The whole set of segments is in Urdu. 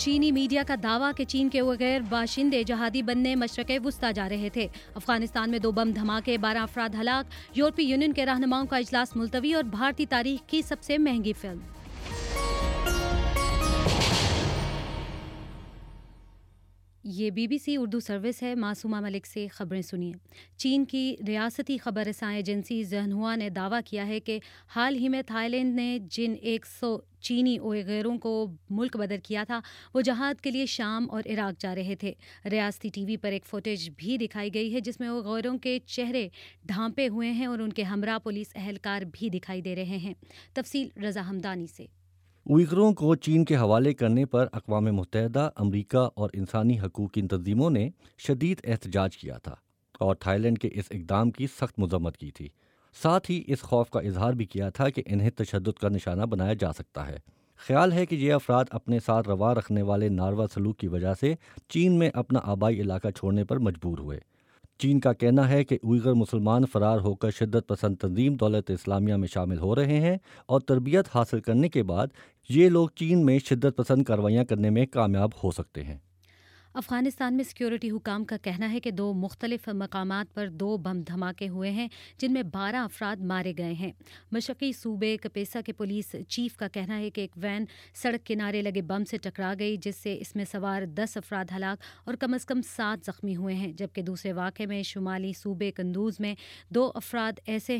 چینی میڈیا کا دعویٰ کہ چین کے غیر باشندے جہادی بننے مشرق وسطی جا رہے تھے۔ افغانستان میں 2 بم دھماکے، 12 افراد ہلاک۔ یورپی یونین کے رہنماؤں کا اجلاس ملتوی، اور بھارتی تاریخ کی سب سے مہنگی فلم۔ یہ BBC اردو سروس ہے۔ معصومہ ملک سے خبریں سنیے۔ چین کی ریاستی خبر رساں ایجنسی زنہوا نے دعویٰ کیا ہے کہ حال ہی میں تھائی لینڈ نے جن 100 چینی اوئیغروں کو ملک بدر کیا تھا وہ جہاد کے لیے شام اور عراق جا رہے تھے۔ ریاستی ٹی وی پر ایک فوٹیج بھی دکھائی گئی ہے جس میں اوئیغروں کے چہرے ڈھانپے ہوئے ہیں اور ان کے ہمراہ پولیس اہلکار بھی دکھائی دے رہے ہیں۔ تفصیل رضا ہمدانی سے۔ اوئیغروں کو چین کے حوالے کرنے پر اقوام متحدہ، امریکہ اور انسانی حقوق کی تنظیموں نے شدید احتجاج کیا تھا اور تھائی لینڈ کے اس اقدام کی سخت مذمت کی تھی۔ ساتھ ہی اس خوف کا اظہار بھی کیا تھا کہ انہیں تشدد کا نشانہ بنایا جا سکتا ہے۔ خیال ہے کہ یہ افراد اپنے ساتھ روا رکھنے والے ناروا سلوک کی وجہ سے چین میں اپنا آبائی علاقہ چھوڑنے پر مجبور ہوئے۔ چین کا کہنا ہے کہ اوئیغر مسلمان فرار ہو کر شدت پسند تنظیم دولت اسلامیہ میں شامل ہو رہے ہیں اور تربیت حاصل کرنے کے بعد یہ لوگ چین میں شدت پسند کارروائیاں کرنے میں کامیاب ہو سکتے ہیں۔ افغانستان میں سیکیورٹی حکام کا کہنا ہے کہ 2 مختلف مقامات پر 2 بم دھماکے ہوئے ہیں جن میں 12 افراد مارے گئے ہیں۔ مشرقی صوبے کپیسا کے پولیس چیف کا کہنا ہے کہ ایک وین سڑک کنارے لگے بم سے ٹکرا گئی جس سے اس میں سوار 10 افراد ہلاک اور کم از کم 7 زخمی ہوئے ہیں، جبکہ دوسرے واقعے میں شمالی صوبے قندوز میں 2 افراد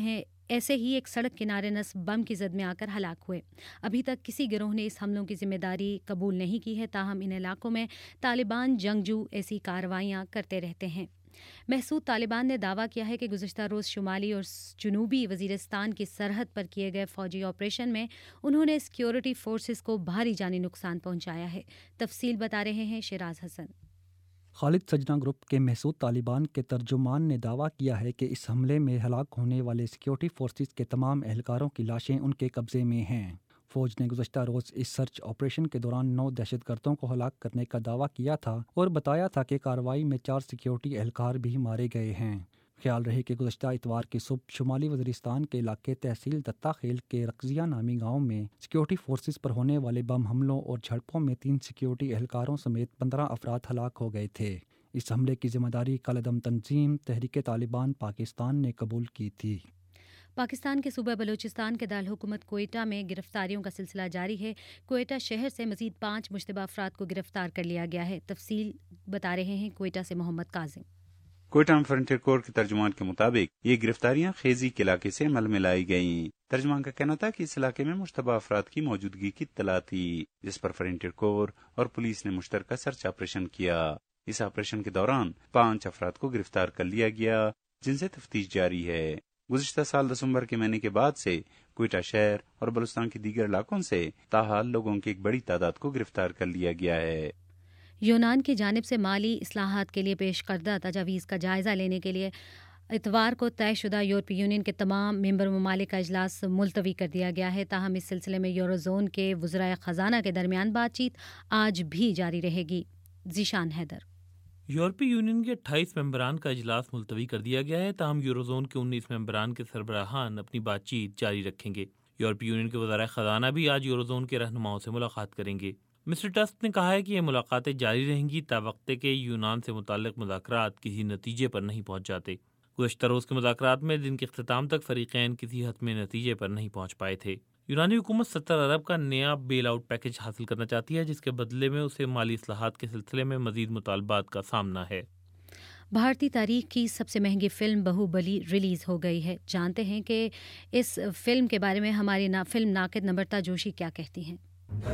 ایسے ہی ایک سڑک کنارے نصب بم کی زد میں آ کر ہلاک ہوئے۔ ابھی تک کسی گروہ نے اس حملوں کی ذمہ داری قبول نہیں کی ہے، تاہم ان علاقوں میں طالبان جنگجو ایسی کارروائیاں کرتے رہتے ہیں۔ محسود طالبان نے دعویٰ کیا ہے کہ گزشتہ روز شمالی اور جنوبی وزیرستان کی سرحد پر کیے گئے فوجی آپریشن میں انہوں نے سیکیورٹی فورسز کو بھاری جانی نقصان پہنچایا ہے۔ تفصیل بتا رہے ہیں شیراز حسن۔ خالد سجنا گروپ کے محسود طالبان کے ترجمان نے دعویٰ کیا ہے کہ اس حملے میں ہلاک ہونے والے سیکیورٹی فورسز کے تمام اہلکاروں کی لاشیں ان کے قبضے میں ہیں۔ فوج نے گزشتہ روز اس سرچ آپریشن کے دوران 9 دہشت گردوں کو ہلاک کرنے کا دعویٰ کیا تھا اور بتایا تھا کہ کارروائی میں 4 سیکیورٹی اہلکار بھی مارے گئے ہیں۔ خیال رہے کہ گزشتہ اتوار کی صبح شمالی وزیرستان کے علاقے تحصیل دتہ خیل کے رقزیہ نامی گاؤں میں سیکیورٹی فورسز پر ہونے والے بم حملوں اور جھڑپوں میں 3 سیکیورٹی اہلکاروں سمیت 15 افراد ہلاک ہو گئے تھے۔ اس حملے کی ذمہ داری کالعدم تنظیم تحریک طالبان پاکستان نے قبول کی تھی۔ پاکستان کے صوبہ بلوچستان کے دارالحکومت کوئٹہ میں گرفتاریوں کا سلسلہ جاری ہے۔ کوئٹہ شہر سے مزید 5 مشتبہ افراد کو گرفتار کر لیا گیا ہے۔ تفصیل بتا رہے ہیں کوئٹہ سے محمد کاظم۔ کوئٹہ میں فرنٹیئر کورٹ کے ترجمان کے مطابق یہ گرفتاریاں خیزی کے علاقے سے عمل میں لائی گئیں۔ ترجمان کا کہنا تھا کہ اس علاقے میں مشتبہ افراد کی موجودگی کی اطلاع تھی، جس پر فرنٹیئر کورٹ اور پولیس نے مشترکہ سرچ آپریشن کیا۔ اس آپریشن کے دوران 5 افراد کو گرفتار کر لیا گیا جن سے تفتیش جاری ہے۔ گزشتہ سال دسمبر کے مہینے کے بعد سے کوئٹہ شہر اور بلوچستان کے دیگر علاقوں سے تاحال لوگوں کی ایک بڑی تعداد کو گرفتار کر لیا گیا ہے۔ یونان کی جانب سے مالی اصلاحات کے لیے پیش کردہ تجاویز کا جائزہ لینے کے لیے اتوار کو طے شدہ یورپی یونین کے تمام ممبر ممالک کا اجلاس ملتوی کر دیا گیا ہے، تاہم اس سلسلے میں یورو زون کے وزرائے خزانہ کے درمیان بات چیت آج بھی جاری رہے گی۔ ذیشان حیدر۔ یورپی یونین کے 28 ممبران کا اجلاس ملتوی کر دیا گیا ہے، تاہم یوروزون کے 19 ممبران کے سربراہان اپنی بات چیت جاری رکھیں گے۔ یورپی یونین کے وزرائے خزانہ بھی آج یوروزون کے رہنماؤں سے ملاقات کریں گے۔ مسٹر ٹسک نے کہا ہے کہ یہ ملاقاتیں جاری رہیں گی تاوقت کہ یونان سے متعلق مذاکرات کسی نتیجے پر نہیں پہنچ جاتے۔ گزشتہ روز کے مذاکرات میں دن کے اختتام تک فریقین کسی حتمی نتیجے پر نہیں پہنچ پائے تھے۔ یونانی حکومت 70 ارب کا نیا بیل آؤٹ پیکج حاصل کرنا چاہتی ہے، جس کے بدلے میں اسے مالی اصلاحات کے سلسلے میں مزید مطالبات کا سامنا ہے۔ بھارتی تاریخ کی سب سے مہنگی فلم بہو بلی ریلیز ہو گئی ہے۔ جانتے ہیں کہ اس فلم کے بارے میں ہماری فلم ناقد نمرتا جوشی کیا کہتی ہیں۔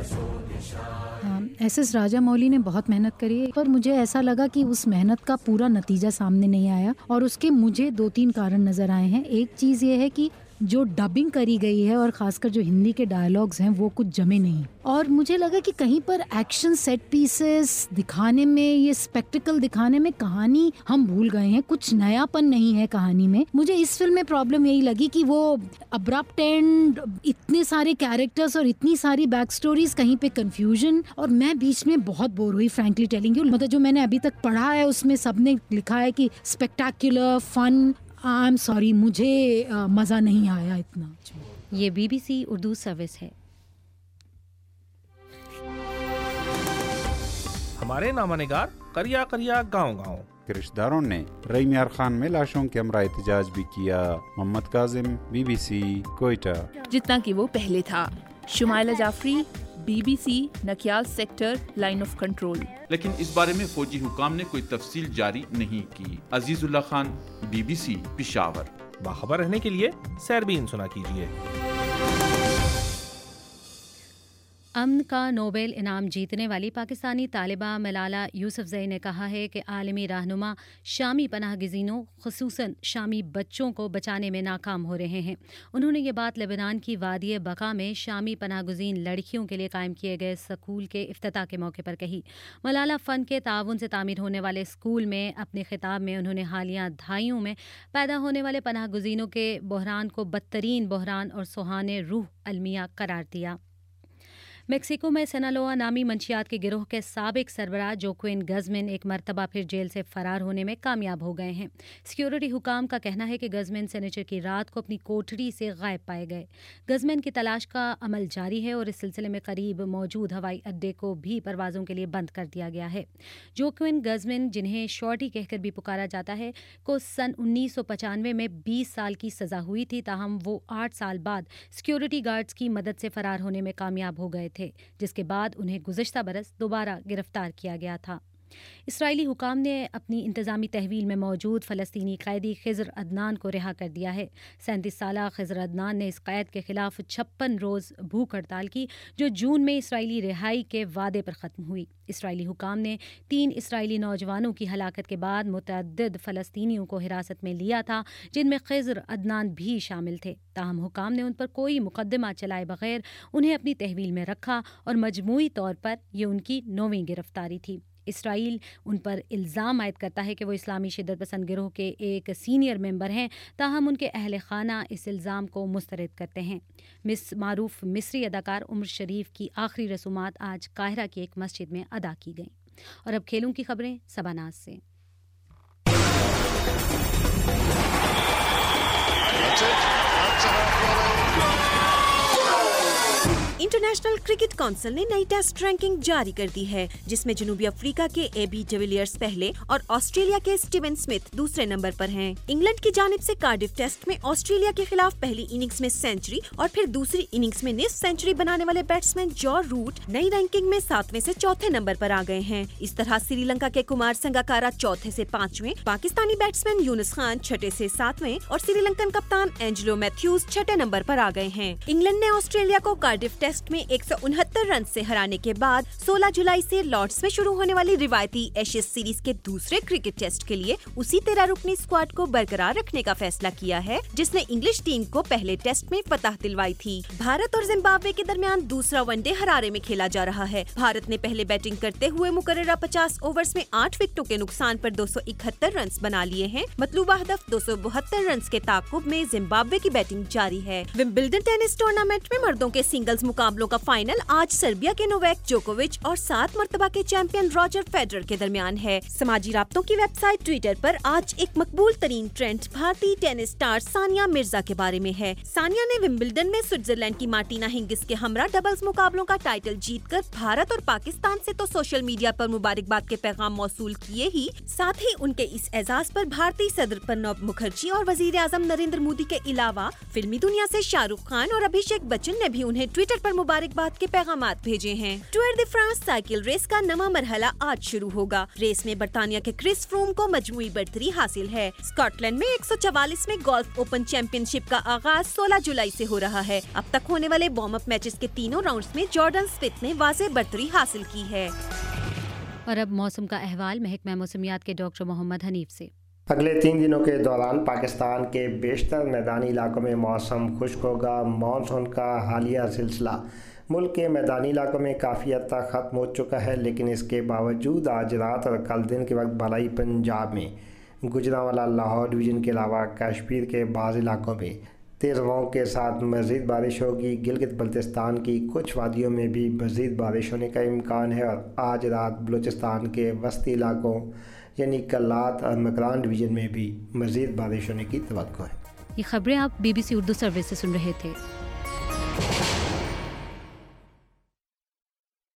ایس ایس راجا مولی نے بہت محنت کری ہے، پر مجھے ایسا لگا کہ اس محنت کا پورا نتیجہ سامنے نہیں آیا، اور اس کے مجھے 2-3 کارن نظر آئے ہیں۔ ایک چیز یہ ہے کہ جو ڈبنگ کری گئی ہے اور خاص کر جو ہندی کے ڈائلاگز ہیں وہ کچھ جمے نہیں، اور مجھے لگا کہ کہیں پر ایکشن سیٹ پیسز دکھانے میں، یہ اسپیکٹیکل دکھانے میں کہانی ہم بھول گئے ہیں، کچھ نیا پن نہیں ہے کہانی میں۔ مجھے اس فلم میں پرابلم یہی لگی کہ وہ ابرپٹ اینڈ، اتنے سارے کیریکٹرز اور اتنی ساری بیک سٹوریز، کہیں پہ کنفیوژن، اور میں بیچ میں بہت بور ہوئی فرینکلی ٹیلنگ یو۔ مطلب جو میں نے ابھی تک پڑھا ہے اس میں سب نے لکھا ہے کہ اسپیکٹیکولر فن، آئی ایم سوری، مجھے مزہ نہیں آیا اتنا۔ یہ BBC اردو سروس ہے۔ ہمارے نامہ نگار کریا کریا گاؤں گاؤں کے رشتہ داروں نے رحیم یار خان میں لاشوں کے ہمراہ احتجاج بھی کیا۔ محمد کاظم، BBC کوئٹہ۔ جتنا کہ وہ پہلے تھا۔ Shumaila Jafri, BBC Nakyal sector line of control. لیکن اس بارے میں فوجی حکام نے کوئی تفصیل جاری نہیں کی۔ عزیز اللہ خان، BBC پشاور۔ باخبر رہنے کے لیے سیربین سنا کیجیے۔ امن کا نوبل انعام جیتنے والی پاکستانی طالبہ ملالہ یوسفزئی نے کہا ہے کہ عالمی رہنما شامی پناہ گزینوں خصوصاً شامی بچوں کو بچانے میں ناکام ہو رہے ہیں۔ انہوں نے یہ بات لبنان کی وادی بقا میں شامی پناہ گزین لڑکیوں کے لیے قائم کیے گئے اسکول کے افتتاح کے موقع پر کہی۔ ملالہ فن کے تعاون سے تعمیر ہونے والے اسکول میں اپنے خطاب میں انہوں نے حالیہ دہائیوں میں پیدا ہونے والے پناہ گزینوں کے بحران کو بدترین بحران اور سوہانے روح المیہ قرار دیا۔ میکسیکو میں سینالوا نامی منشیات کے گروہ کے سابق سربراہ جوکوین گزمن ایک مرتبہ پھر جیل سے فرار ہونے میں کامیاب ہو گئے ہیں۔ سیکیورٹی حکام کا کہنا ہے کہ گزمن سنیچر کی رات کو اپنی کوٹھری سے غائب پائے گئے۔ گزمن کی تلاش کا عمل جاری ہے اور اس سلسلے میں قریب موجود ہوائی اڈے کو بھی پروازوں کے لیے بند کر دیا گیا ہے۔ جوکوین گزمن، جنہیں شارٹی کہہ کر بھی پکارا جاتا ہے، کو سن 1995 میں 20 سال کی سزا ہوئی تھی، تاہم وہ 8 سال بعد سیکیورٹی گارڈز کی مدد سے فرار ہونے میں کامیاب ہو گئے تھے، جس کے بعد انہیں گزشتہ برس دوبارہ گرفتار کیا گیا تھا۔ اسرائیلی حکام نے اپنی انتظامی تحویل میں موجود فلسطینی قیدی خضر عدنان کو رہا کر دیا ہے۔ 37 سالہ خضر عدنان نے اس قید کے خلاف 56 روز بھوک ہڑتال کی، جو جون میں اسرائیلی رہائی کے وعدے پر ختم ہوئی۔ اسرائیلی حکام نے 3 اسرائیلی نوجوانوں کی ہلاکت کے بعد متعدد فلسطینیوں کو حراست میں لیا تھا، جن میں خضر عدنان بھی شامل تھے، تاہم حکام نے ان پر کوئی مقدمہ چلائے بغیر انہیں اپنی تحویل میں رکھا اور مجموعی طور پر یہ ان کی 9ویں گرفتاری تھی۔ اسرائیل ان پر الزام عائد کرتا ہے کہ وہ اسلامی شدت پسند گروہ کے ایک سینئر ممبر ہیں، تاہم ان کے اہل خانہ اس الزام کو مسترد کرتے ہیں۔ معروف مصری اداکار عمر شریف کی آخری رسومات آج قاہرہ کی ایک مسجد میں ادا کی گئیں۔ اور اب کھیلوں کی خبریں سباناز سے۔ انٹرنیشنل کرکٹ کونسل نے نئی ٹیسٹ رینکنگ جاری کر دی ہے، جس میں جنوبی افریقہ کے AB ڈیویلیئرز پہلے اور آسٹریلیا کے اسٹیون اسمتھ دوسرے نمبر پر ہیں۔ انگلینڈ کی جانب سے کارڈف ٹیسٹ میں آسٹریلیا کے خلاف پہلی اننگز میں سینچری اور پھر دوسری اننگز میں نصف سینچری بنانے والے بیٹسمین جو روٹ نئی رینکنگ میں 7ویں سے 4تھے نمبر پر آ گئے ہیں۔ اس طرح سری لنکا کے کمار سنگاکارا 4تھے سے 5ویں، پاکستانی بیٹسمین یونس خان 6ٹھے سے 7ویں اور سری لنکن کپتان اینجلو میتھیوز 6ٹھے نمبر پر آ گئے ہیں۔ انگلینڈ نے آسٹریلیا کو کارڈف ٹیسٹ میں 169 رن سے ہرانے کے بعد 16 جولائی سے لارڈس میں شروع ہونے والی روایتی ایشز سیریز کے دوسرے کرکٹ ٹیسٹ کے لیے اسی 13 رکنی اسکواڈ کو برقرار رکھنے کا فیصلہ کیا ہے، جس نے انگلش ٹیم کو پہلے ٹیسٹ میں فتح دلوائی تھی۔ بھارت اور زمبابوے کے درمیان دوسرا ون ڈے ہرارے میں کھیلا جا رہا ہے۔ بھارت نے پہلے بیٹنگ کرتے ہوئے مقررہ 50 اوورز میں 8 وکٹوں کے نقصان پر 271 رنز بنا لیے ہیں۔ مطلوبہ ہدف 272 رنز کے تعاقب میں زمبابوے کی بیٹنگ جاری ہے۔ ومبلڈن ٹینس ٹورنامنٹ میں مردوں کے سنگلز مقابلوں کا فائنل آج سربیا کے نوویک جوکووچ اور 7 مرتبہ کے چیمپئن راجر فیڈرر کے درمیان ہے۔ سماجی رابطوں کی ویب سائٹ ٹویٹر پر آج ایک مقبول ترین ٹرینڈ بھارتی ٹینس سٹار ثانیہ مرزا کے بارے میں ہے۔ ثانیہ نے ومبلڈن میں سوئٹزرلینڈ کی مارٹینا ہنگس کے ہمراہ ڈبلز مقابلوں کا ٹائٹل جیت کر بھارت اور پاکستان سے تو سوشل میڈیا پر مبارکباد کے پیغام موصول کیے ہی، ساتھ ہی ان کے اس اعزاز پر بھارتی صدر پرنب مکھرجی اور وزیر اعظم نریندر مودی کے علاوہ فلمی دنیا سے شاہ رخ خان اور ابھیشیک بچن نے بھی انہیں ٹویٹر پر مبارکباد کے پیغامات بھیجے ہیں۔ Tour de France cycle race کا نواں مرحلہ آج شروع ہوگا۔ ریس میں برطانیہ کے کرس فروم کو مجموعی برتری حاصل ہے۔ اسکاٹ لینڈ میں 144 گولف اوپن چیمپئن شپ کا آغاز 16 جولائی سے ہو رہا ہے۔ اب تک ہونے والے وارم اپ میچز کے تینوں راؤنڈز میں جارڈن اسپیتھ نے واضح برتری حاصل کی ہے۔ اور اب موسم کا احوال محکمہ موسمیات کے ڈاکٹر محمد حنیف سے۔ اگلے 3 دنوں کے دوران پاکستان کے بیشتر میدانی علاقوں میں موسم خشک ہوگا۔ مانسون کا حالیہ سلسلہ ملک کے میدانی علاقوں میں کافی حد تک ختم ہو چکا ہے، لیکن اس کے باوجود آج رات اور کل دن کے وقت بالائی پنجاب میں، گوجرانوالہ لاہور ڈویژن کے علاوہ کشمیر کے بعض علاقوں میں تیز ہواؤں کے ساتھ مزید بارش ہوگی۔ گلگت بلتستان کی کچھ وادیوں میں بھی مزید بارش ہونے کا امکان ہے، اور آج رات بلوچستان کے وسطی علاقوں یعنی کلات اور مکران ڈویژن میں بھی مزید بارش ہونے کی توقع ہے۔ یہ خبریں آپ BBC اردو سروس سے سن رہے تھے۔